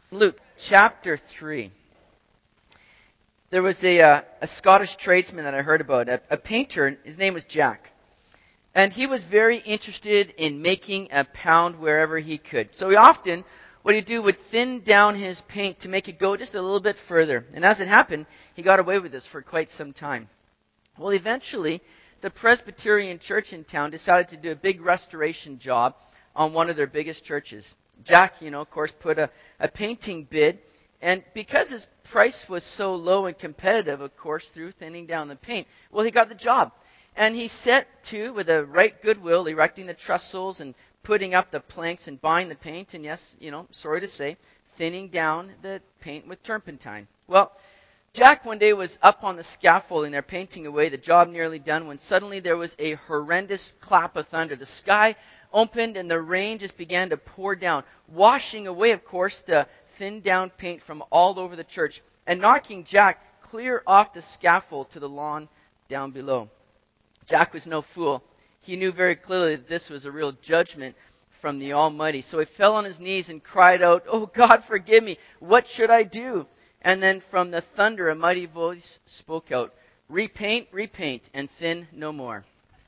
Luke chapter 3. There was a Scottish tradesman that I heard about, a painter. His name was Jack. And he was very interested in making a pound wherever he could. So what he'd do would thin down his paint to make it go just a little bit further. And as it happened, he got away with this for quite some time. Well, eventually, the Presbyterian church in town decided to do a big restoration job on one of their biggest churches. Jack, of course, put a painting bid. And because his price was so low and competitive, of course, through thinning down the paint, well, he got the job. And he set to, with a right goodwill, erecting the trestles and putting up the planks and buying the paint. And yes, sorry to say, thinning down the paint with turpentine. Well, Jack one day was up on the scaffolding there painting away, the job nearly done, when suddenly there was a horrendous clap of thunder. The sky opened and the rain just began to pour down, washing away, of course, the thinned down paint from all over the church and knocking Jack clear off the scaffold to the lawn down below. Jack was no fool. He knew very clearly that this was a real judgment from the Almighty. So he fell on his knees and cried out, "Oh God, forgive me. What should I do?" And then from the thunder, a mighty voice spoke out, "Repaint, repaint, and thin no more."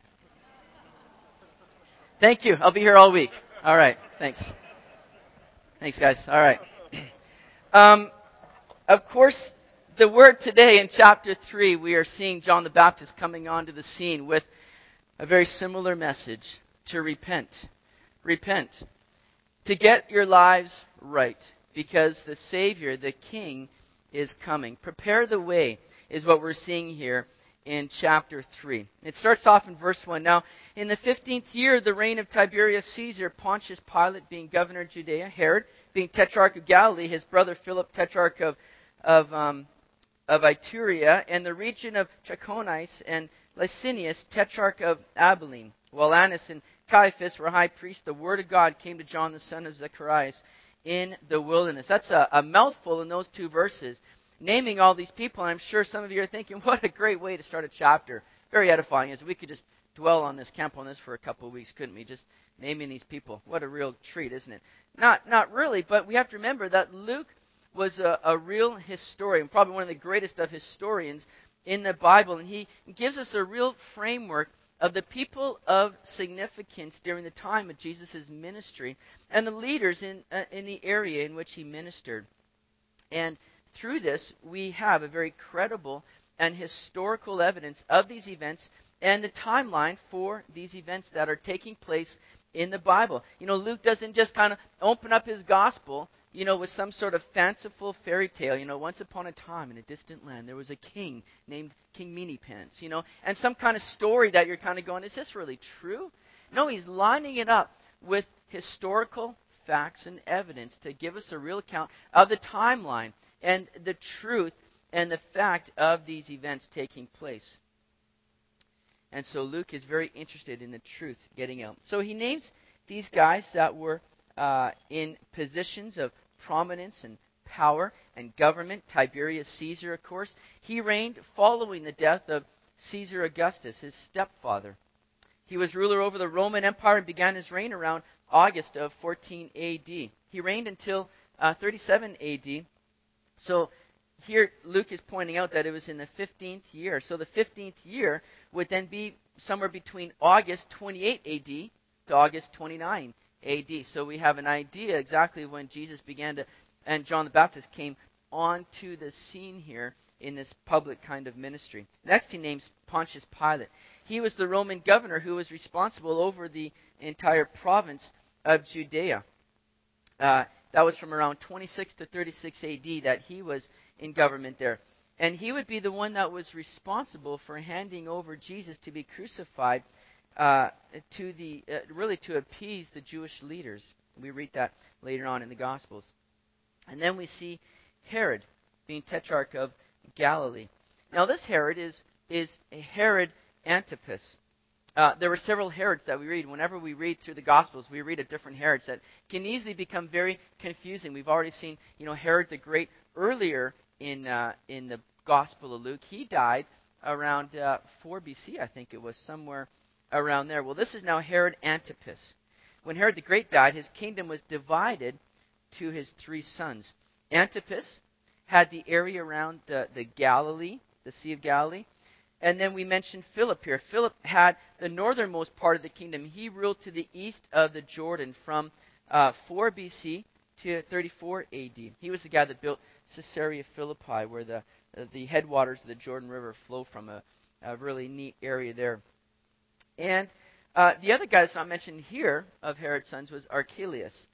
Thank you. I'll be here all week. All right. Thanks. Thanks, guys. All right. Of course, the word today in chapter 3, we are seeing John the Baptist coming onto the scene with a very similar message: to repent. Repent. To get your lives right, because the Savior, the King, is coming. Prepare the way is what we're seeing here in chapter 3. It starts off in verse 1. Now, in the 15th year of the reign of Tiberius Caesar, Pontius Pilate being governor of Judea, Herod being tetrarch of Galilee, his brother Philip tetrarch of Iturea, and the region of Trachonitis, and Licinius tetrarch of Abilene. While Annas and Caiaphas were high priests, the word of God came to John the son of Zacharias in the wilderness. That's a mouthful in those two verses, naming all these people. And I'm sure some of you are thinking, what a great way to start a chapter. Very edifying. As we could just dwell on this, camp on this for a couple of weeks, couldn't we? Just naming these people. What a real treat, isn't it? Not really, but we have to remember that Luke was a real historian, probably one of the greatest of historians in the Bible. And he gives us a real framework of the people of significance during the time of Jesus' ministry and the leaders in the area in which he ministered. And through this, we have a very credible and historical evidence of these events and the timeline for these events that are taking place in the Bible. Luke doesn't just kind of open up his gospel, with some sort of fanciful fairy tale. Once upon a time in a distant land, there was a king named King Mealypants, and some kind of story that you're kind of going, is this really true? No, he's lining it up with historical facts and evidence to give us a real account of the timeline and the truth and the fact of these events taking place. And so Luke is very interested in the truth getting out. So he names these guys that were in positions of prominence and power and government. Tiberius Caesar, of course. He reigned following the death of Caesar Augustus, his stepfather. He was ruler over the Roman Empire and began his reign around August of 14 A.D. He reigned until 37 A.D. So here Luke is pointing out that it was in the 15th year. So the 15th year would then be somewhere between August 28 A.D. to August 29 A.D. So we have an idea exactly when Jesus began to, and John the Baptist came onto the scene here in this public kind of ministry. Next he names Pontius Pilate. He was the Roman governor who was responsible over the entire province of Judea. That was from around 26 to 36 A.D. that he was in government there. And he would be the one that was responsible for handing over Jesus to be crucified to appease the Jewish leaders. We read that later on in the Gospels. And then we see Herod being tetrarch of Galilee. Now this Herod is Herod Antipas. There were several Herods that we read. Whenever we read through the Gospels, we read of different Herods that can easily become very confusing. We've already seen, Herod the Great earlier in the Gospel of Luke. He died around 4 BC, I think it was, somewhere around there. Well, this is now Herod Antipas. When Herod the Great died, his kingdom was divided to his three sons. Antipas had the area around the Galilee, the Sea of Galilee. And then we mentioned Philip here. Philip had the northernmost part of the kingdom. He ruled to the east of the Jordan from 4 BC to 34 AD. He was the guy that built Caesarea Philippi, where the headwaters of the Jordan River flow from, a really neat area there. And the other guy that's not mentioned here of Herod's sons was Archelaus.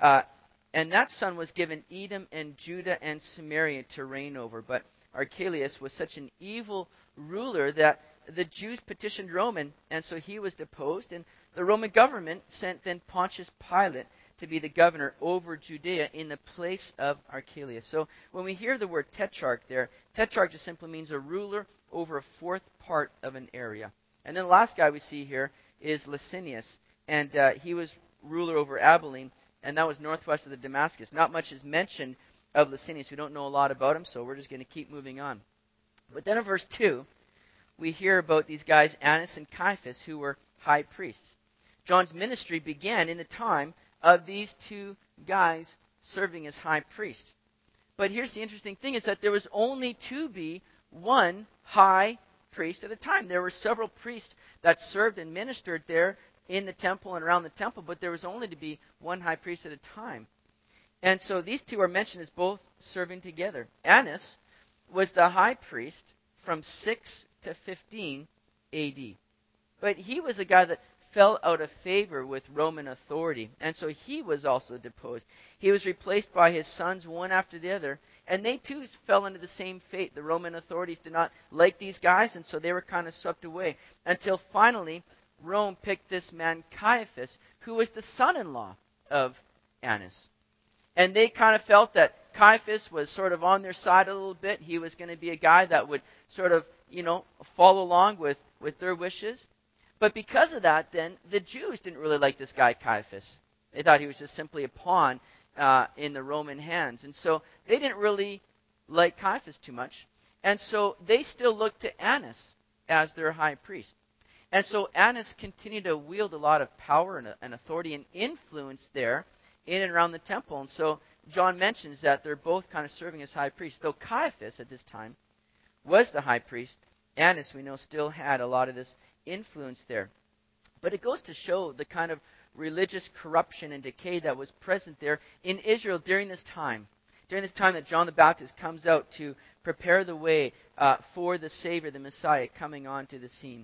And that son was given Edom and Judah and Samaria to reign over. But Archelaus was such an evil ruler that the Jews petitioned Rome, and so he was deposed. And the Roman government sent then Pontius Pilate to be the governor over Judea in the place of Archelaus. So when we hear the word tetrarch there, tetrarch just simply means a ruler over a fourth part of an area. And then the last guy we see here is Licinius, and he was ruler over Abilene, and that was northwest of the Damascus. Not much is mentioned of Licinius. We don't know a lot about him, so we're just going to keep moving on. But then in verse 2, we hear about these guys, Annas and Caiaphas, who were high priests. John's ministry began in the time of these two guys serving as high priest. But here's the interesting thing, is that there was only to be one high priest at a time. There were several priests that served and ministered there in the temple and around the temple, but there was only to be one high priest at a time. And so these two are mentioned as both serving together. Annas was the high priest from 6 to 15 AD. But he was a guy that fell out of favor with Roman authority, and so he was also deposed. He was replaced by his sons, one after the other, and they too fell into the same fate. The Roman authorities did not like these guys, and so they were kind of swept away, until finally Rome picked this man Caiaphas, who was the son-in-law of Annas. And they kind of felt that Caiaphas was sort of on their side a little bit. He was going to be a guy that would sort of, follow along with their wishes. But because of that, then, the Jews didn't really like this guy Caiaphas. They thought he was just simply a pawn in the Roman hands. And so they didn't really like Caiaphas too much. And so they still looked to Annas as their high priest. And so Annas continued to wield a lot of power and authority and influence there in and around the temple. And so John mentions that they're both kind of serving as high priests. Though Caiaphas at this time was the high priest, Annas, we know, still had a lot of this influence there. But it goes to show the kind of religious corruption and decay that was present there in Israel during this time that John the Baptist comes out to prepare the way for the Savior, the Messiah, coming onto the scene.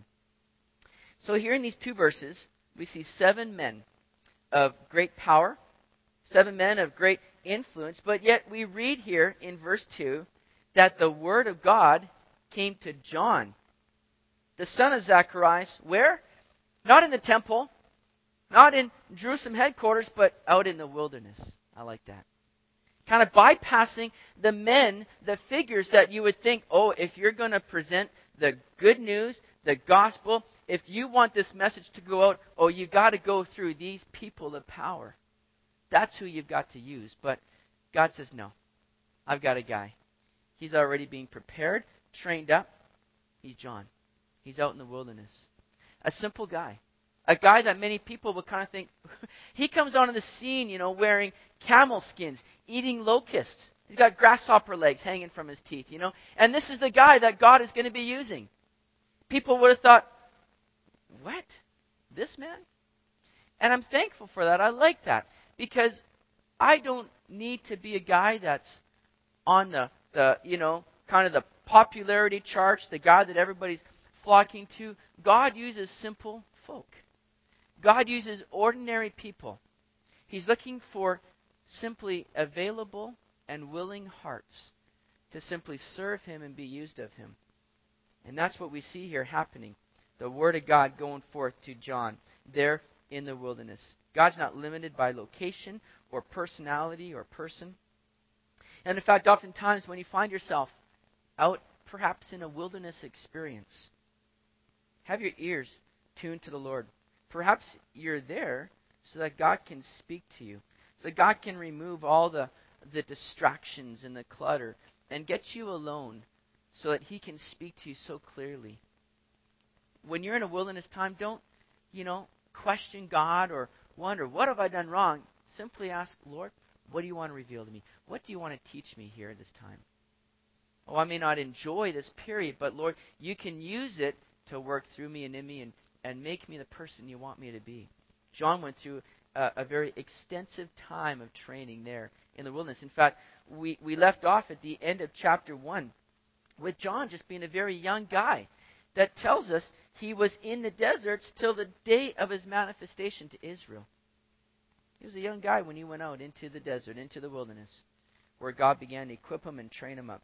So here in these two verses, we see 7 men of great power, 7 men of great influence, but yet we read here in verse 2 that the word of God came to John, the son of Zacharias, where? Not in the temple, not in Jerusalem headquarters, but out in the wilderness. I like that. Kind of bypassing the men, the figures that you would think, if you're going to present the good news, the gospel, if you want this message to go out, you've got to go through these people of power. That's who you've got to use. But God says, no, I've got a guy. He's already being prepared, trained up. He's John. He's out in the wilderness. A simple guy. A guy that many people would kind of think, he comes onto the scene, wearing camel skins, eating locusts. He's got grasshopper legs hanging from his teeth, And this is the guy that God is going to be using. People would have thought, what? This man? And I'm thankful for that. I like that. Because I don't need to be a guy that's on the kind of the popularity charts, the guy that everybody's flocking to. God uses simple folk. God uses ordinary people. He's looking for simply available and willing hearts to simply serve Him and be used of Him. And that's what we see here happening. The Word of God going forth to John there in the wilderness. God's not limited by location or personality or person. And in fact, oftentimes when you find yourself out perhaps in a wilderness experience, have your ears tuned to the Lord. Perhaps you're there so that God can speak to you, so that God can remove all the distractions and the clutter and get you alone so that He can speak to you so clearly. When you're in a wilderness time, don't, question God or wonder, what have I done wrong? Simply ask, Lord, What do you want to reveal to me? What do you want to teach me here at this time? Oh, I may not enjoy this period, but Lord, you can use it to work through me and in me and make me the person you want me to be. John went through a very extensive time of training there in the wilderness. In fact, we left off at the end of chapter 1 with John just being a very young guy. That tells us he was in the deserts till the day of his manifestation to Israel. He was a young guy when he went out into the desert, into the wilderness, where God began to equip him and train him up.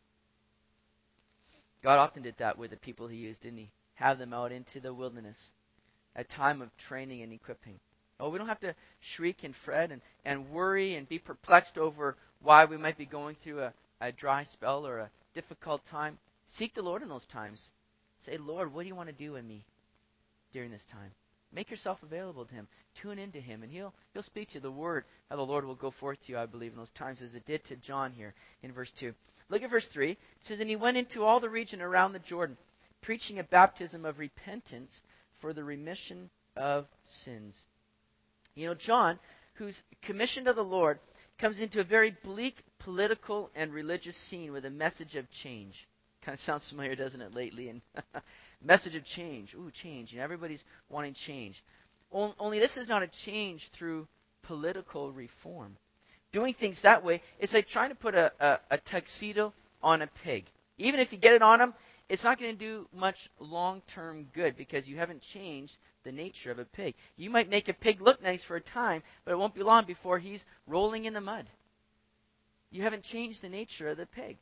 God often did that with the people he used, didn't he? Have them out into the wilderness, a time of training and equipping. Oh, we don't have to shriek and fret and worry and be perplexed over why we might be going through a dry spell or a difficult time. Seek the Lord in those times. Say, Lord, what do you want to do with me during this time? Make yourself available to him. Tune into him, and he'll speak to you. The word of the Lord will go forth to you, I believe, in those times, as it did to John here in verse 2. Look at verse 3. It says, and he went into all the region around the Jordan, preaching a baptism of repentance for the remission of sins. You know, John, who's commissioned of the Lord, comes into a very bleak political and religious scene with a message of change. Kind of sounds familiar, doesn't it, lately? And message of change. Ooh, change. You know, everybody's wanting change. Only this is not a change through political reform. Doing things that way, it's like trying to put a tuxedo on a pig. Even if you get it on him, it's not going to do much long-term good because you haven't changed the nature of a pig. You might make a pig look nice for a time, but it won't be long before he's rolling in the mud. You haven't changed the nature of the pig.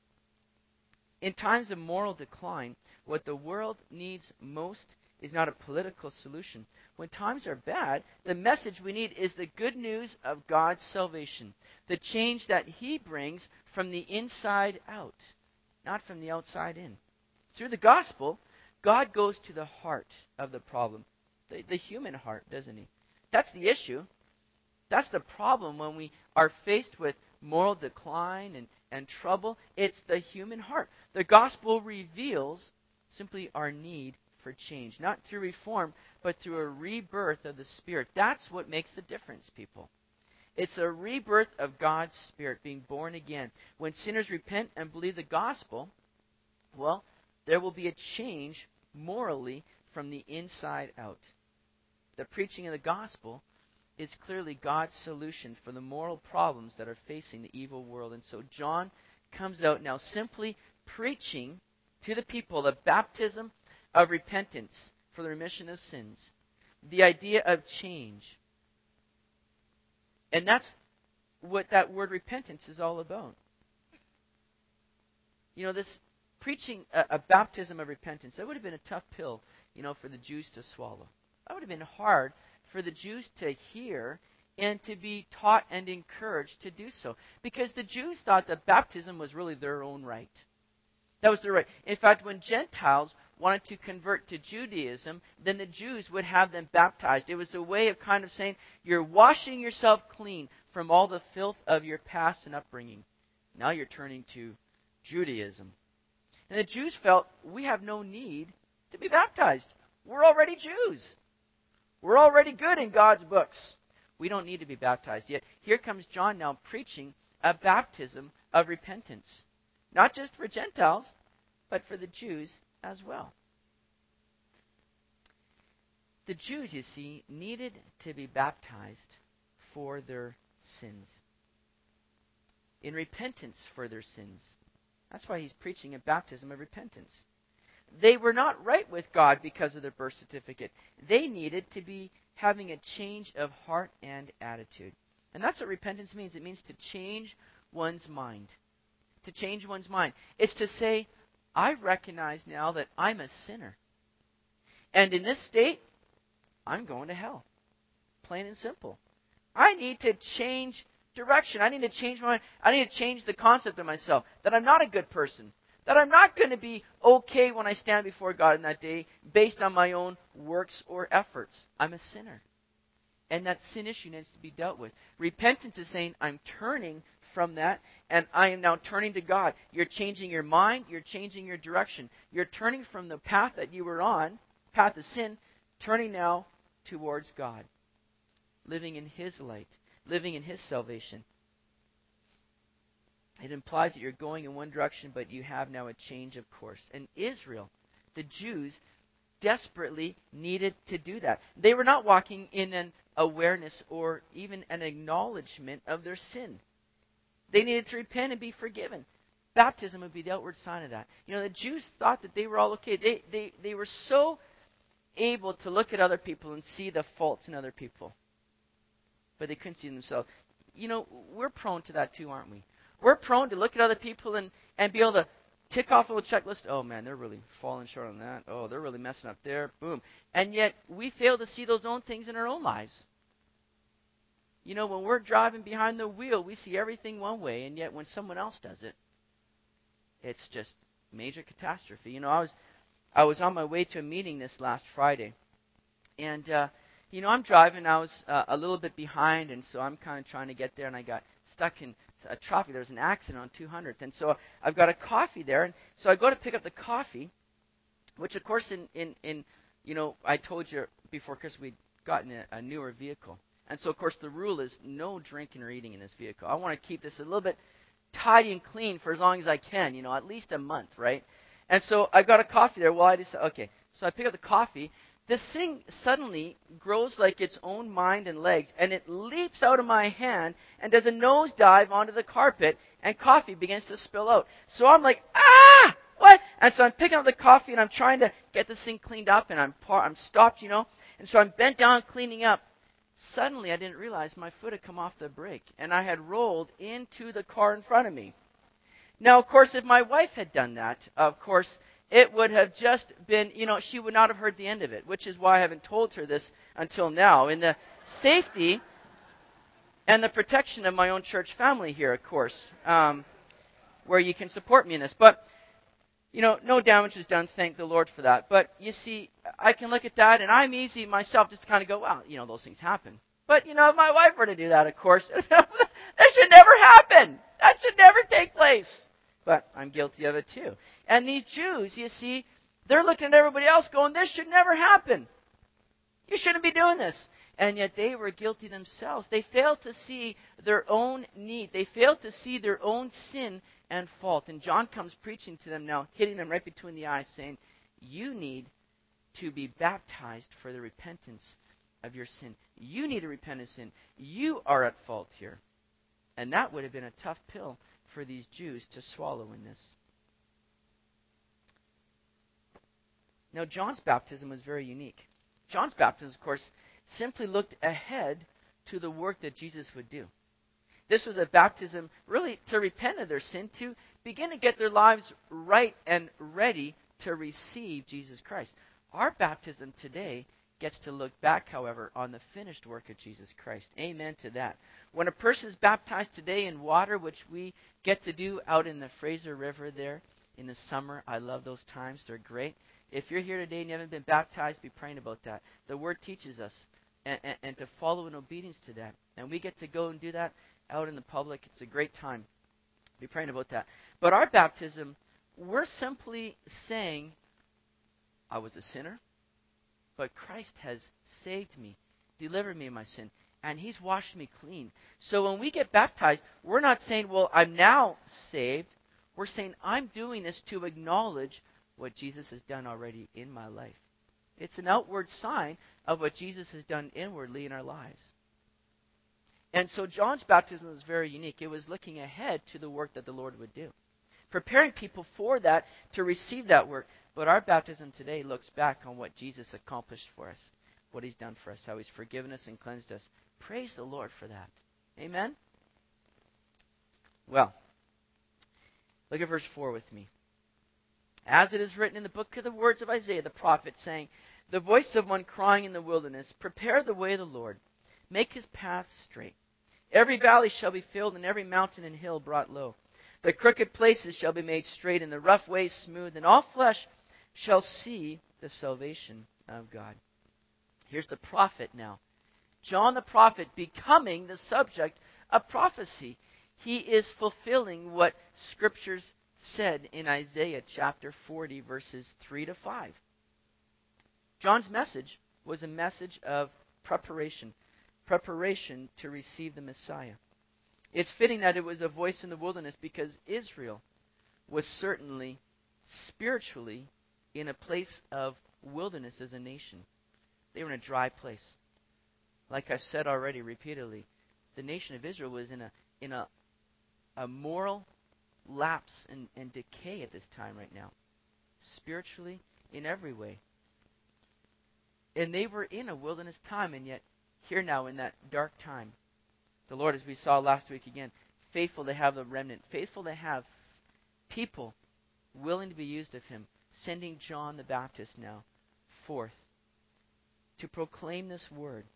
In times of moral decline, what the world needs most is not a political solution. When times are bad, the message we need is the good news of God's salvation, the change that he brings from the inside out, not from the outside in. Through the gospel, God goes to the heart of the problem, the human heart, doesn't he? That's the issue. That's the problem when we are faced with moral decline and trouble. It's the human heart. The gospel reveals simply our need for change, not through reform, but through a rebirth of the Spirit. That's what makes the difference, people. It's a rebirth of God's Spirit, being born again. When sinners repent and believe the gospel, well, there will be a change morally from the inside out. The preaching of the gospel is clearly God's solution for the moral problems that are facing the evil world. And so John comes out now simply preaching to the people the baptism of repentance for the remission of sins, the idea of change. And that's what that word repentance is all about. You know, this preaching a baptism of repentance, that would have been a tough pill, for the Jews to swallow. That would have been hard for the Jews to hear and to be taught and encouraged to do so. Because the Jews thought that baptism was really their own right. That was their right. In fact, when Gentiles wanted to convert to Judaism, then the Jews would have them baptized. It was a way of kind of saying, you're washing yourself clean from all the filth of your past and upbringing. Now you're turning to Judaism. And the Jews felt, we have no need to be baptized. We're already Jews. We're already good in God's books. We don't need to be baptized. Yet here comes John now preaching a baptism of repentance. Not just for Gentiles, but for the Jews as well. The Jews, you see, needed to be baptized for their sins. In repentance for their sins. That's why he's preaching a baptism of repentance. They were not right with God because of their birth certificate. They needed to be having a change of heart and attitude. And that's what repentance means. It means to change one's mind. To change one's mind. It's to say, I recognize now that I'm a sinner. And in this state, I'm going to hell. Plain and simple. I need to change direction. I need to change my mind. I need to change the concept of myself. That I'm not a good person. That I'm not going to be okay when I stand before God in that day based on my own works or efforts. I'm a sinner. And that sin issue needs to be dealt with. Repentance is saying, I'm turning from that, and I am now turning to God. You're changing your mind. You're changing your direction. You're turning from the path that you were on, path of sin, turning now towards God. Living in His light. Living in His salvation. it implies that you're going in one direction, but you have now a change of course. And Israel, the Jews, desperately needed to do that. They were not walking in an awareness or even an acknowledgement of their sin. They needed to repent and be forgiven. Baptism would be the outward sign of that. The Jews thought that they were all okay. They were so able to look at other people and see the faults in other people, but they couldn't see themselves. We're prone to that too, aren't we? We're prone to look at other people and be able to tick off a little checklist. Oh man, they're really falling short on that. Oh, they're really messing up there. Boom. And yet we fail to see those own things in our own lives. When we're driving behind the wheel, we see everything one way, and yet when someone else does it, it's just major catastrophe. I was on my way to a meeting this last Friday, and I'm driving. I was a little bit behind, and so I'm kind of trying to get there, and I got stuck in traffic. There was an accident on 200th, and so I've got a coffee there, and so I go to pick up the coffee, which of course I told you before Chris we'd gotten a newer vehicle, and so of course the rule is no drinking or eating in this vehicle. I want to keep this a little bit tidy and clean for as long as I can, at least a month, right? And so I got a coffee there. Well, I decided, okay, so I pick up the coffee. This thing suddenly grows like its own mind and legs, and it leaps out of my hand and does a nosedive onto the carpet, and coffee begins to spill out. So I'm like, what? And so I'm picking up the coffee, and I'm trying to get this thing cleaned up, and I'm stopped, and so I'm bent down cleaning up. Suddenly, I didn't realize my foot had come off the brake, and I had rolled into the car in front of me. Now, of course, if my wife had done that, of course, it would have just been, she would not have heard the end of it, which is why I haven't told her this until now. In the safety and the protection of my own church family here, of course, where you can support me in this. But, no damage is done, thank the Lord for that. But, you see, I can look at that, and I'm easy myself just to kind of go, well, those things happen. But, if my wife were to do that, of course, that should never happen. That should never take place. But I'm guilty of it too. And these Jews, you see, they're looking at everybody else going, this should never happen. You shouldn't be doing this. And yet they were guilty themselves. They failed to see their own need. They failed to see their own sin and fault. And John comes preaching to them now, hitting them right between the eyes, saying, you need to be baptized for the repentance of your sin. You need to repent of sin. You are at fault here. And that would have been a tough pill for these Jews to swallow in this. Now, John's baptism was very unique. John's baptism, of course, simply looked ahead to the work that Jesus would do. This was a baptism really to repent of their sin, to begin to get their lives right and ready to receive Jesus Christ. Our baptism today gets to look back, however, on the finished work of Jesus Christ. Amen to that. When a person is baptized today in water, which we get to do out in the Fraser River there in the summer, I love those times. They're great. If you're here today and you haven't been baptized, be praying about that. The Word teaches us and to follow in obedience to that. And we get to go and do that out in the public. It's a great time. Be praying about that. But our baptism, we're simply saying, I was a sinner, but Christ has saved me, delivered me of my sin, and He's washed me clean. So when we get baptized, we're not saying, well, I'm now saved. We're saying, I'm doing this to acknowledge what Jesus has done already in my life. It's an outward sign of what Jesus has done inwardly in our lives. And so John's baptism was very unique. It was looking ahead to the work that the Lord would do, preparing people for that, to receive that work. But our baptism today looks back on what Jesus accomplished for us, what He's done for us, how He's forgiven us and cleansed us. Praise the Lord for that. Amen? Well, look at verse 4 with me. As it is written in the book of the words of Isaiah the prophet, saying, the voice of one crying in the wilderness, prepare the way of the Lord, make His paths straight. Every valley shall be filled, and every mountain and hill brought low. The crooked places shall be made straight, and the rough ways smooth, and all flesh shall see the salvation of God. Here's the prophet now. John the prophet becoming the subject of prophecy. He is fulfilling what Scriptures said in Isaiah chapter 40, verses 3 to 5. John's message was a message of preparation to receive the Messiah. It's fitting that it was a voice in the wilderness because Israel was certainly spiritually in a place of wilderness as a nation. They were in a dry place. Like I've said already repeatedly, the nation of Israel was in a moral lapse and decay at this time right now. Spiritually, in every way. And they were in a wilderness time, and yet here now in that dark time, the Lord, as we saw last week again, faithful to have the remnant, faithful to have people willing to be used of Him, sending John the Baptist now forth to proclaim this word,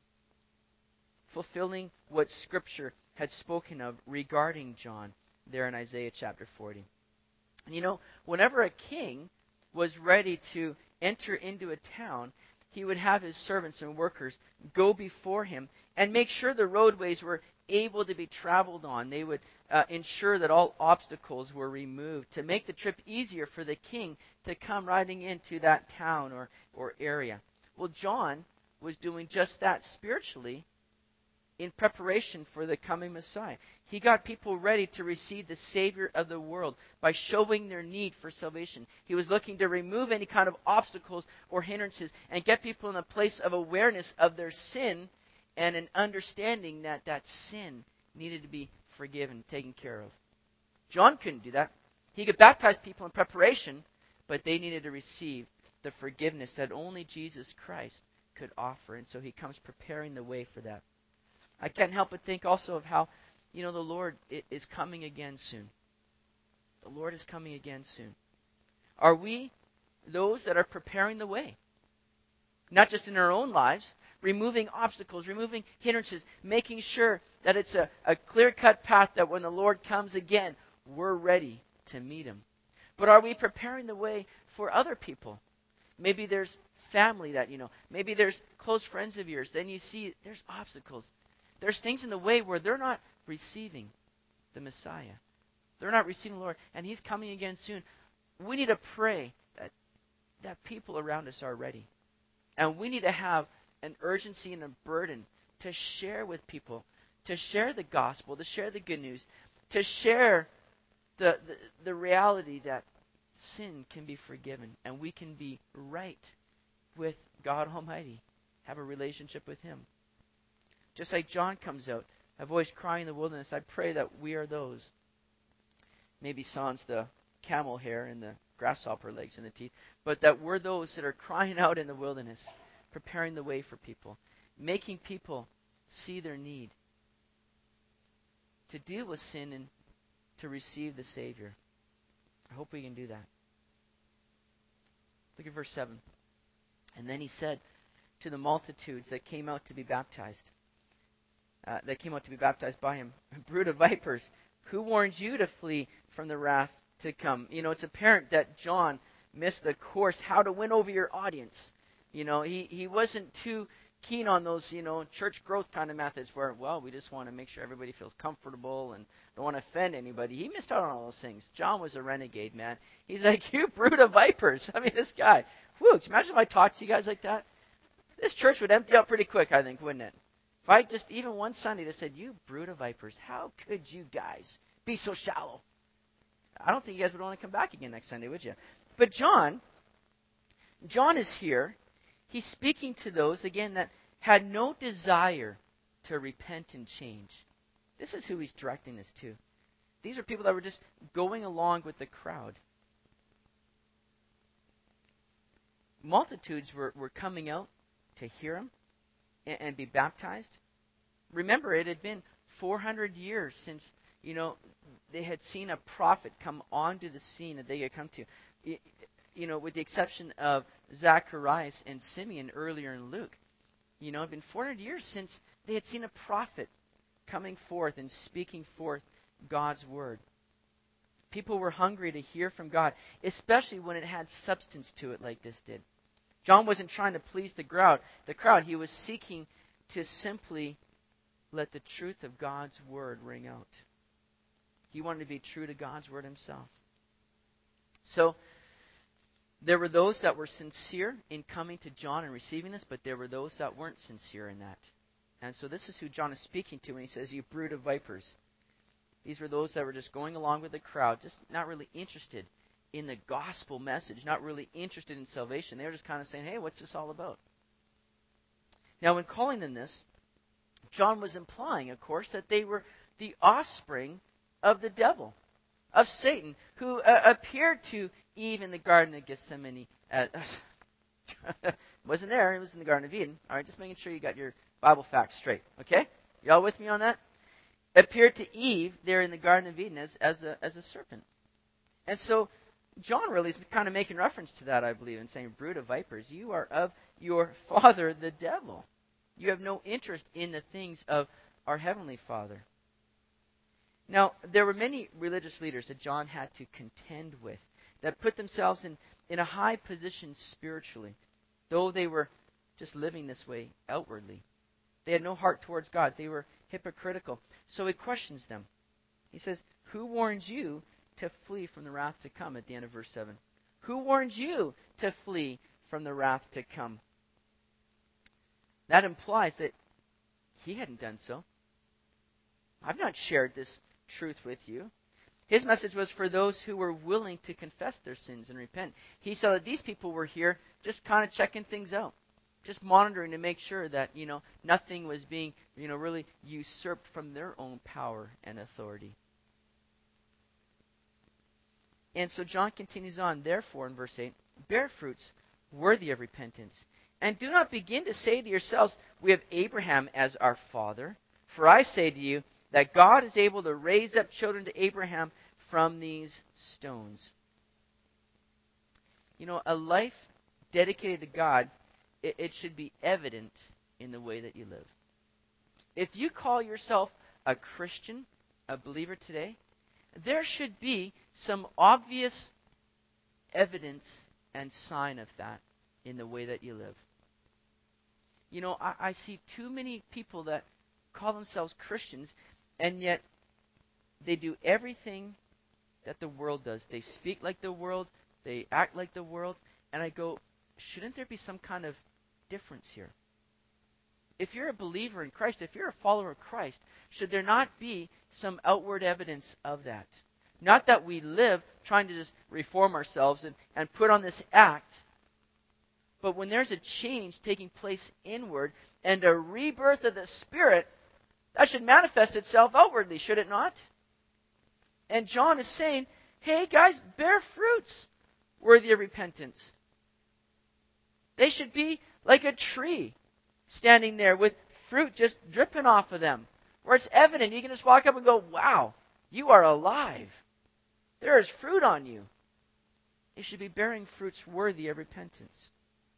fulfilling what Scripture had spoken of regarding John there in Isaiah chapter 40. And you know, whenever a king was ready to enter into a town, he would have his servants and workers go before him and make sure the roadways were able to be traveled on. They would ensure that all obstacles were removed to make the trip easier for the king to come riding into that town or area. Well, John was doing just that spiritually in preparation for the coming Messiah. He got people ready to receive the Savior of the world by showing their need for salvation. He was looking to remove any kind of obstacles or hindrances and get people in a place of awareness of their sin and an understanding that that sin needed to be forgiven, taken care of. John couldn't do that. He could baptize people in preparation, but they needed to receive the forgiveness that only Jesus Christ could offer. And so he comes preparing the way for that. I can't help but think also of how, the Lord is coming again soon. The Lord is coming again soon. Are we those that are preparing the way? Not just in our own lives, removing obstacles, removing hindrances, making sure that it's a clear-cut path that when the Lord comes again, we're ready to meet Him. But are we preparing the way for other people? Maybe there's family that maybe there's close friends of yours. Then you see there's obstacles. There's things in the way where they're not receiving the Messiah. They're not receiving the Lord, and He's coming again soon. We need to pray that people around us are ready. And we need to have an urgency and a burden to share with people, to share the gospel, to share the good news, to share the reality that sin can be forgiven and we can be right with God Almighty, have a relationship with Him. Just like John comes out, a voice crying in the wilderness, I pray that we are those. Maybe sans the camel hair and the grasshopper legs and the teeth, but that we're those that are crying out in the wilderness, preparing the way for people, making people see their need to deal with sin and to receive the Savior. I hope we can do that. Look at verse 7. And then He said to the multitudes that came out to be baptized, by Him, brood of vipers, who warned you to flee from the wrath to come? It's apparent that John missed the course, how to win over your audience. He wasn't too keen on those, church growth kind of methods where, we just want to make sure everybody feels comfortable and don't want to offend anybody. He missed out on all those things. John was a renegade, man. He's like, you brood of vipers. I mean, this guy. Whew, can you imagine if I talked to you guys like that? This church would empty out pretty quick, I think, wouldn't it? If I just, even one Sunday, just said, you brood of vipers, how could you guys be so shallow? I don't think you guys would want to come back again next Sunday, would you? But John is here. He's speaking to those, again, that had no desire to repent and change. This is who he's directing this to. These are people that were just going along with the crowd. Multitudes were coming out to hear him and be baptized. Remember, it had been 400 years since, they had seen a prophet come onto the scene that they had come to. With the exception of Zacharias and Simeon earlier in Luke. It had been 400 years since they had seen a prophet coming forth and speaking forth God's word. People were hungry to hear from God, especially when it had substance to it like this did. John wasn't trying to please the crowd. He was seeking to simply let the truth of God's word ring out. He wanted to be true to God's word himself. So, there were those that were sincere in coming to John and receiving this, but there were those that weren't sincere in that. And so this is who John is speaking to when he says, you brood of vipers. These were those that were just going along with the crowd, just not really interested in the gospel message, not really interested in salvation. They were just kind of saying, hey, what's this all about? Now, when calling them this, John was implying, of course, that they were the offspring of the devil, of Satan, who appeared to Eve in the Garden of Gethsemane. Wasn't there, he was in the Garden of Eden. All right, just making sure you got your Bible facts straight, okay? Y'all with me on that? Appeared to Eve there in the Garden of Eden as a serpent. And so John really is kind of making reference to that, I believe, and saying, brood of vipers, you are of your father, the devil. You have no interest in the things of our Heavenly Father. Now, there were many religious leaders that John had to contend with that put themselves in a high position spiritually, though they were just living this way outwardly. They had no heart towards God. They were hypocritical. So he questions them. He says, who warns you to flee from the wrath to come, at the end of verse 7? Who warns you to flee from the wrath to come? That implies that he hadn't done so. I've not shared this truth with you. His message was for those who were willing to confess their sins and repent. He saw that these people were here just kind of checking things out, just monitoring to make sure that, nothing was being, really usurped from their own power and authority. And so John continues on, therefore, in verse 8, bear fruits worthy of repentance. And do not begin to say to yourselves, we have Abraham as our father. For I say to you that God is able to raise up children to Abraham from these stones. A life dedicated to God, it should be evident in the way that you live. If you call yourself a Christian, a believer today, there should be some obvious evidence and sign of that in the way that you live. I see too many people that call themselves Christians, and yet they do everything that the world does. They speak like the world, they act like the world, and I go, shouldn't there be some kind of difference here? If you're a believer in Christ, if you're a follower of Christ, should there not be some outward evidence of that? Not that we live trying to just reform ourselves and put on this act, but when there's a change taking place inward and a rebirth of the Spirit, that should manifest itself outwardly, should it not? And John is saying, hey guys, bear fruits worthy of repentance. They should be like a tree standing there with fruit just dripping off of them, where it's evident. You can just walk up and go, wow, you are alive. There is fruit on you. They should be bearing fruits worthy of repentance.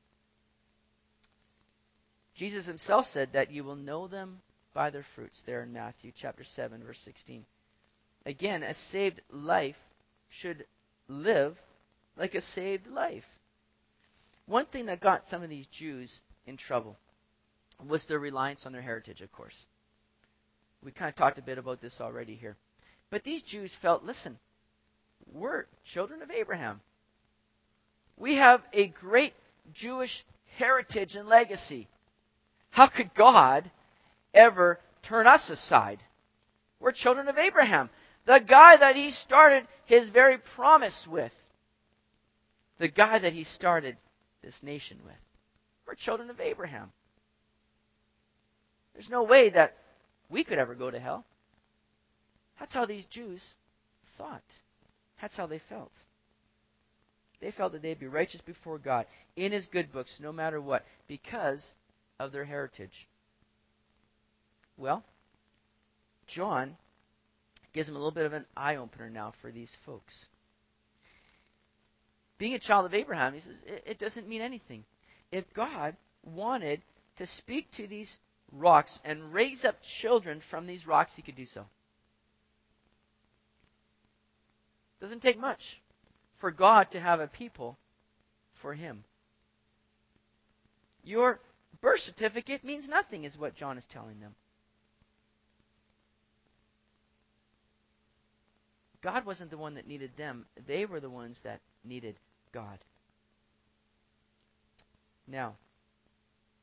Jesus himself said that you will know them by their fruits, there in Matthew chapter 7, verse 16. Again, a saved life should live like a saved life. One thing that got some of these Jews in trouble was their reliance on their heritage, of course. We kind of talked a bit about this already here. But these Jews felt, listen, we're children of Abraham. We have a great Jewish heritage and legacy. How could God ever turn us aside? We're children of Abraham, the guy that he started his very promise with, the guy that he started this nation with. We're children of Abraham. There's no way that we could ever go to hell. That's how these Jews thought. That's how they felt. They felt that they'd be righteous before God in his good books no matter what because of their heritage. Well, John gives them a little bit of an eye-opener now for these folks. Being a child of Abraham, he says, it doesn't mean anything. If God wanted to speak to these rocks and raise up children from these rocks, he could do so. Doesn't take much for God to have a people for him. Your birth certificate means nothing, is what John is telling them. God wasn't the one that needed them. They were the ones that needed God. Now,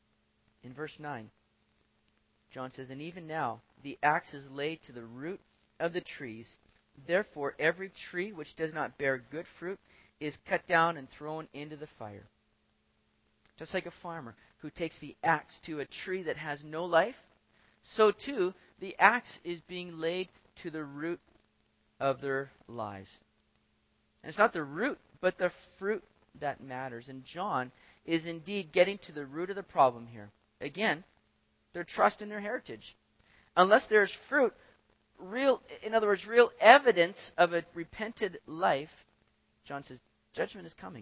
in verse 9, John says, and even now the axe is laid to the root of the trees. Therefore, every tree which does not bear good fruit is cut down and thrown into the fire. Just like a farmer who takes the axe to a tree that has no life, so too the axe is being laid to the root of their lives. And it's not the root, but the fruit that matters. And John is indeed getting to the root of the problem here. Again, their trust in their heritage. Unless there's fruit, real evidence of a repented life, John says, judgment is coming.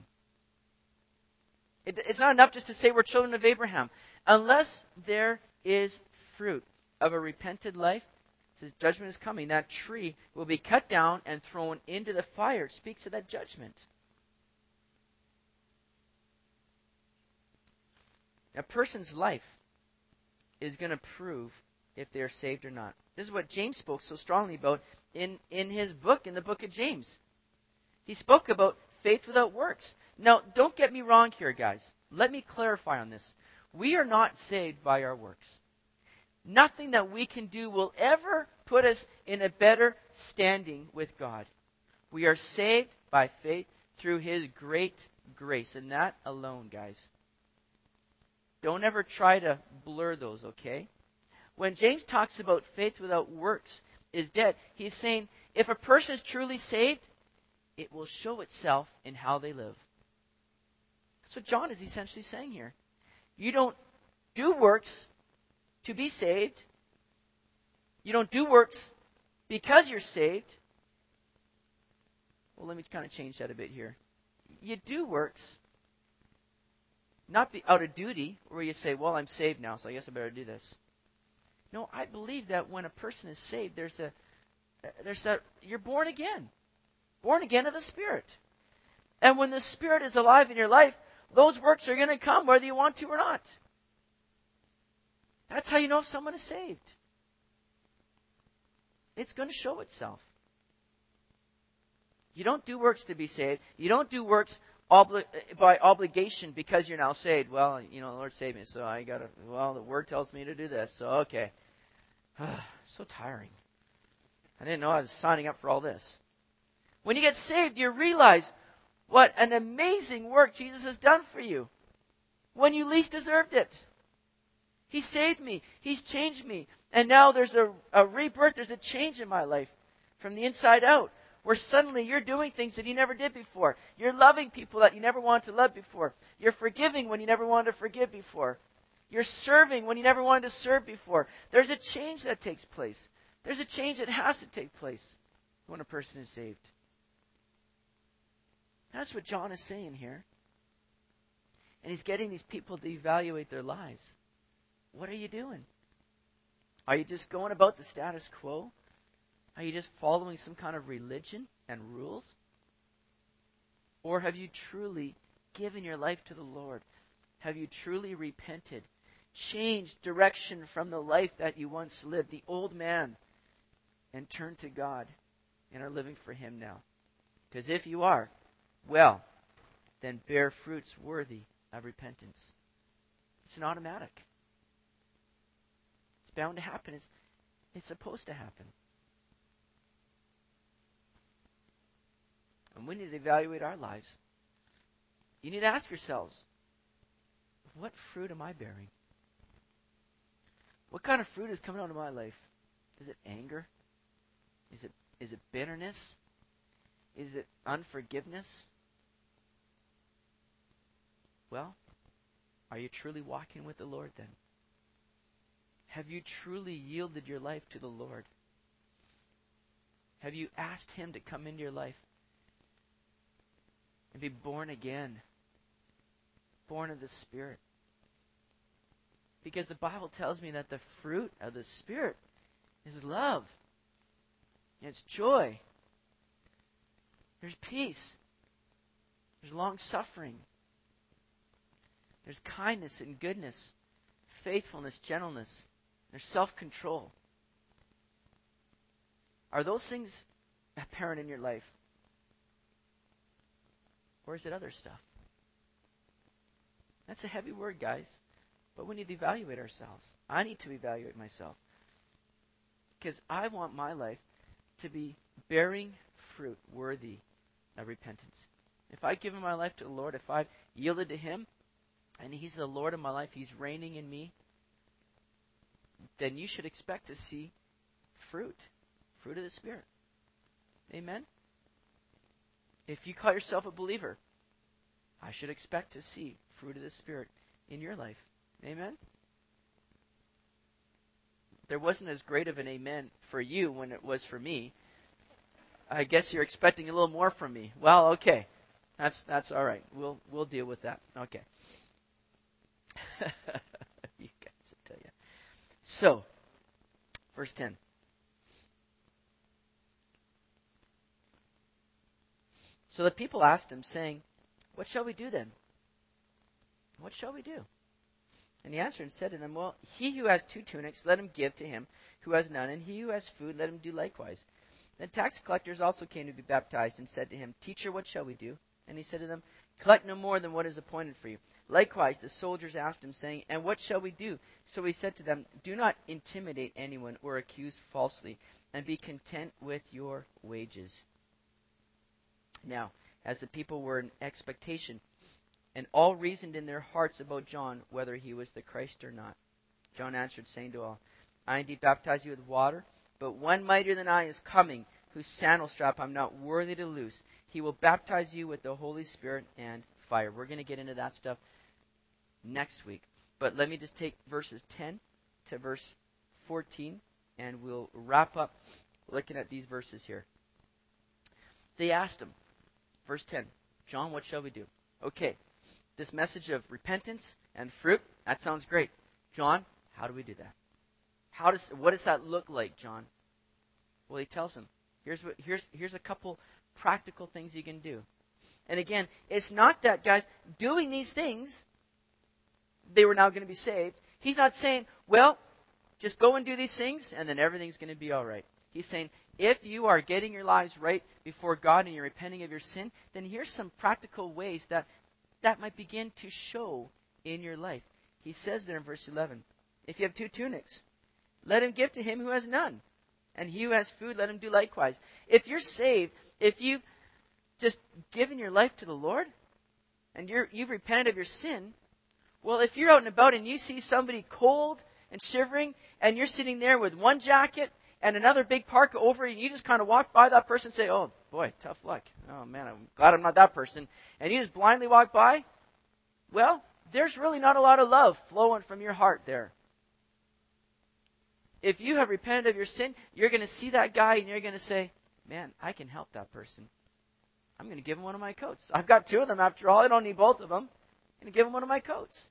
It's not enough just to say we're children of Abraham. Unless there is fruit of a repented life, it says judgment is coming. That tree will be cut down and thrown into the fire. It speaks of that judgment. A person's life is going to prove if they are saved or not. This is what James spoke so strongly about in his book, in the book of James. He spoke about faith without works. Now, don't get me wrong here, guys. Let me clarify on this. We are not saved by our works. Nothing that we can do will ever put us in a better standing with God. We are saved by faith through His great grace, and that alone, guys. Don't ever try to blur those, okay? When James talks about faith without works is dead, he's saying if a person is truly saved, it will show itself in how they live. That's what John is essentially saying here. You don't do works to be saved. You don't do works because you're saved. Well, let me kind of change that a bit here. You do works not be out of duty, where you say, well, I'm saved now, so I guess I better do this. No, I believe that when a person is saved, you're born again. Born again of the Spirit. And when the Spirit is alive in your life, those works are going to come whether you want to or not. That's how you know if someone is saved. It's going to show itself. You don't do works to be saved. You don't do works by obligation because you're now saved. Well, the Lord saved me, so the Word tells me to do this, so okay. So tiring. I didn't know I was signing up for all this. When you get saved, you realize what an amazing work Jesus has done for you when you least deserved it. He saved me. He's changed me. And now there's a rebirth. There's a change in my life from the inside out, where suddenly you're doing things that you never did before. You're loving people that you never wanted to love before. You're forgiving when you never wanted to forgive before. You're serving when you never wanted to serve before. There's a change that takes place. There's a change that has to take place when a person is saved. That's what John is saying here. And he's getting these people to evaluate their lives. What are you doing? Are you just going about the status quo? Are you just following some kind of religion and rules? Or have you truly given your life to the Lord? Have you truly repented? Changed direction from the life that you once lived, the old man, and turned to God and are living for Him now? Because if you are, well, then bear fruits worthy of repentance. It's an automatic. It's bound to happen. It's supposed to happen. And we need to evaluate our lives. You need to ask yourselves, what fruit am I bearing? What kind of fruit is coming out of my life? Is it anger? Is it bitterness? Is it unforgiveness? Well, are you truly walking with the Lord then? Have you truly yielded your life to the Lord? Have you asked Him to come into your life and be born again? Born of the Spirit? Because the Bible tells me that the fruit of the Spirit is love. It's joy. There's peace. There's long-suffering. There's kindness and goodness, faithfulness, gentleness. There's self-control. Are those things apparent in your life? Or is it other stuff? That's a heavy word, guys. But we need to evaluate ourselves. I need to evaluate myself. Because I want my life to be bearing fruit worthy of repentance. If I've given my life to the Lord, if I've yielded to Him, and He's the Lord of my life, He's reigning in me, then you should expect to see fruit of the Spirit. Amen? If you call yourself a believer, I should expect to see fruit of the Spirit in your life. Amen? There wasn't as great of an amen for you when it was for me. I guess you're expecting a little more from me. Well, okay. That's all right. We'll deal with that. Okay. You guys, I tell you. So, verse 10. So the people asked him, saying, "What shall we do then? What shall we do?" And he answered and said to them, "Well, he who has 2 tunics, let him give to him who has none, and he who has food, let him do likewise." Then tax collectors also came to be baptized, and said to him, "Teacher, what shall we do?" And he said to them, "Collect no more than what is appointed for you." Likewise the soldiers asked him, saying, "And what shall we do?" So he said to them, "Do not intimidate anyone or accuse falsely, and be content with your wages." Now, as the people were in expectation, and all reasoned in their hearts about John, whether he was the Christ or not, John answered, saying to all, "I indeed baptize you with water, but one mightier than I is coming, whose sandal strap I'm not worthy to loose. He will baptize you with the Holy Spirit and fire." We're going to get into that stuff next week. But let me just take verses 10 to verse 14, and we'll wrap up looking at these verses here. They asked him, verse 10, "John, what shall we do?" Okay, this message of repentance and fruit, that sounds great. John, how do we do that? What does that look like, John? Well, he tells him, here's a couple practical things you can do. And again, it's not that, guys, doing these things, they were now going to be saved. He's not saying, well, just go and do these things, and then everything's going to be all right. He's saying, if you are getting your lives right before God and you're repenting of your sin, then here's some practical ways that might begin to show in your life. He says there in verse 11, if you have 2 tunics, let him give to him who has none. And he who has food, let him do likewise. If you're saved, if you've just given your life to the Lord, and you've repented of your sin, well, if you're out and about and you see somebody cold and shivering, and you're sitting there with one jacket and another big parka over you, and you just kind of walk by that person and say, "Oh, boy, tough luck. Oh, man, I'm glad I'm not that person." And you just blindly walk by, well, there's really not a lot of love flowing from your heart there. If you have repented of your sin, you're going to see that guy and you're going to say, "Man, I can help that person. I'm going to give him one of my coats. I've got 2 of them after all. I don't need both of them. I'm going to give him one of my coats."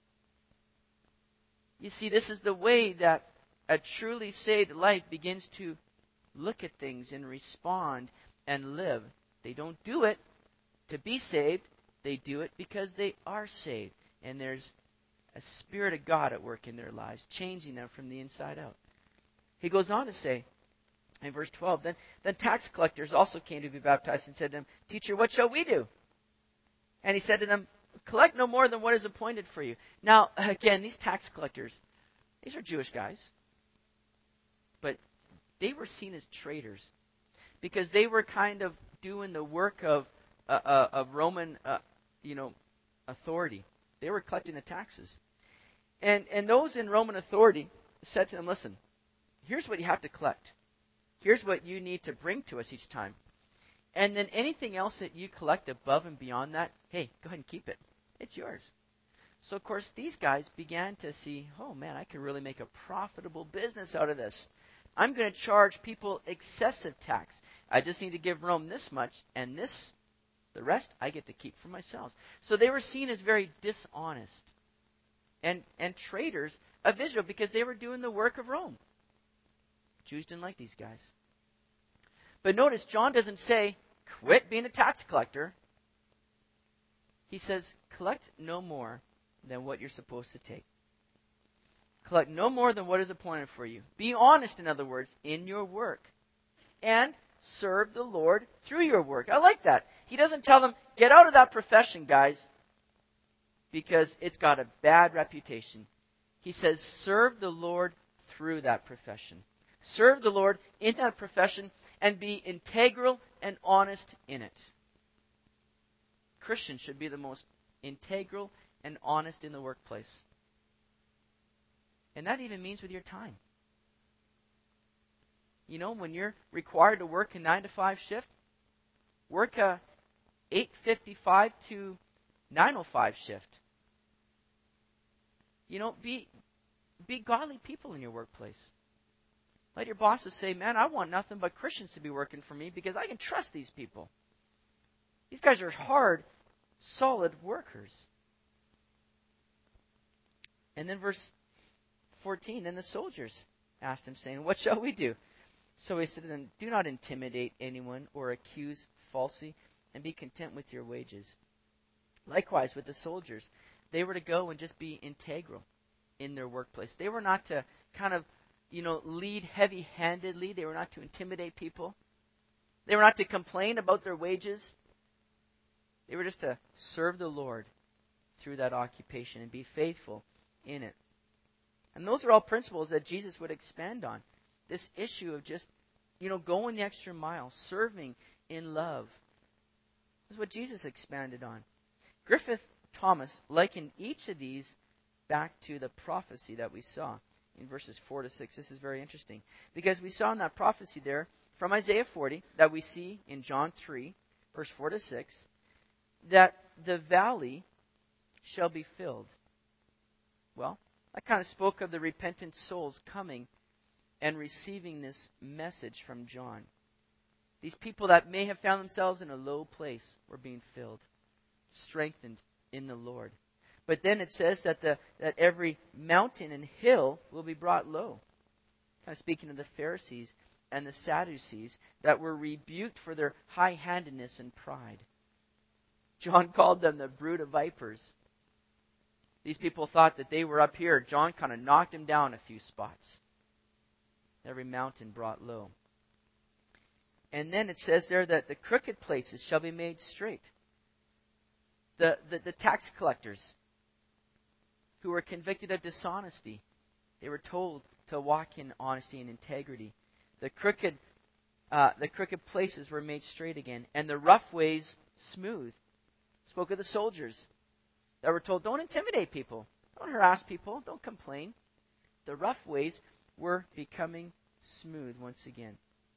You see, this is the way that a truly saved life begins to look at things and respond and live. They don't do it to be saved. They do it because they are saved. And there's a Spirit of God at work in their lives, changing them from the inside out. He goes on to say, in verse 12, then tax collectors also came to be baptized and said to him, "Teacher, what shall we do?" And he said to them, "Collect no more than what is appointed for you." Now, again, these tax collectors, these are Jewish guys, but they were seen as traitors because they were kind of doing the work of Roman, authority. They were collecting the taxes. And those in Roman authority said to them, "Listen, here's what you have to collect. Here's what you need to bring to us each time. And then anything else that you collect above and beyond that, hey, go ahead and keep it. It's yours." So, of course, these guys began to see, oh, man, I can really make a profitable business out of this. I'm going to charge people excessive tax. I just need to give Rome this much, and the rest I get to keep for myself. So they were seen as very dishonest and traitors of Israel because they were doing the work of Rome. Jews didn't like these guys. But notice, John doesn't say, quit being a tax collector. He says, collect no more than what you're supposed to take. Collect no more than what is appointed for you. Be honest, in other words, in your work. And serve the Lord through your work. I like that. He doesn't tell them, get out of that profession, guys, because it's got a bad reputation. He says, serve the Lord through that profession. Serve the Lord in that profession and be integral and honest in it. Christians should be the most integral and honest in the workplace. And that even means with your time. You know, when you're required to work a 9 to 5 shift, work a 8:55 to 9:05 shift. You know, be godly people in your workplace. Let your bosses say, man, I want nothing but Christians to be working for me because I can trust these people. These guys are hard, solid workers. And then verse 14, then the soldiers asked him, saying, what shall we do? So he said to them, do not intimidate anyone or accuse falsely, and be content with your wages. Likewise, with the soldiers, they were to go and just be integral in their workplace. They were not to kind of, lead heavy-handedly. They were not to intimidate people. They were not to complain about their wages. They were just to serve the Lord through that occupation and be faithful in it. And those are all principles that Jesus would expand on. This issue of just, going the extra mile, serving in love. This is what Jesus expanded on. Griffith Thomas likened each of these back to the prophecy that we saw in verses 4 to 6. This is very interesting because we saw in that prophecy there from Isaiah 40 that we see in John 3, verse 4 to 6, that the valley shall be filled. Well, I kind of spoke of the repentant souls coming and receiving this message from John. These people that may have found themselves in a low place were being filled, strengthened in the Lord. But then it says that every mountain and hill will be brought low. Kind of speaking of the Pharisees and the Sadducees that were rebuked for their high-handedness and pride. John called them the brood of vipers. These people thought that they were up here. John kind of knocked them down a few spots. Every mountain brought low. And then it says there that the crooked places shall be made straight. The tax collectors who were convicted of dishonesty, they were told to walk in honesty and integrity. The crooked places were made straight again, and the rough ways smooth. Spoke of the soldiers that were told, don't intimidate people, don't harass people, don't complain. The rough ways were becoming smooth once again.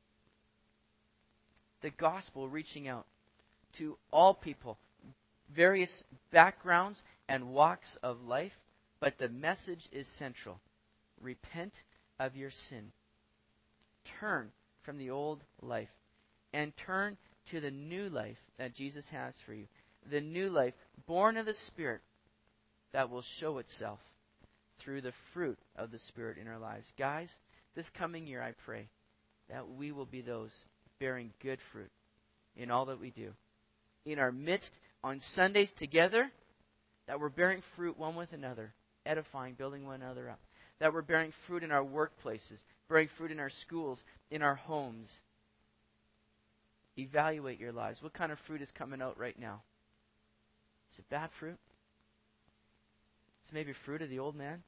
The gospel reaching out to all people, various backgrounds and walks of life, but the message is central. Repent of your sin. Turn from the old life and turn to the new life that Jesus has for you. The new life born of the Spirit that will show itself through the fruit of the Spirit in our lives. Guys, this coming year I pray that we will be those bearing good fruit in all that we do. In our midst, on Sundays together, that we're bearing fruit one with another, edifying, building one another up. That we're bearing fruit in our workplaces, bearing fruit in our schools, in our homes. Evaluate your lives. What kind of fruit is coming out right now? Is it bad fruit? Is it maybe fruit of the old man?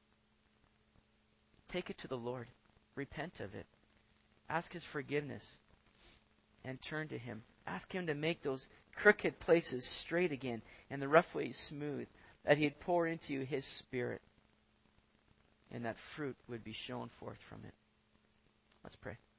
Take it to the Lord. Repent of it. Ask His forgiveness and turn to Him. Ask Him to make those crooked places straight again and the rough ways smooth, that He'd pour into you His Spirit and that fruit would be shown forth from it. Let's pray.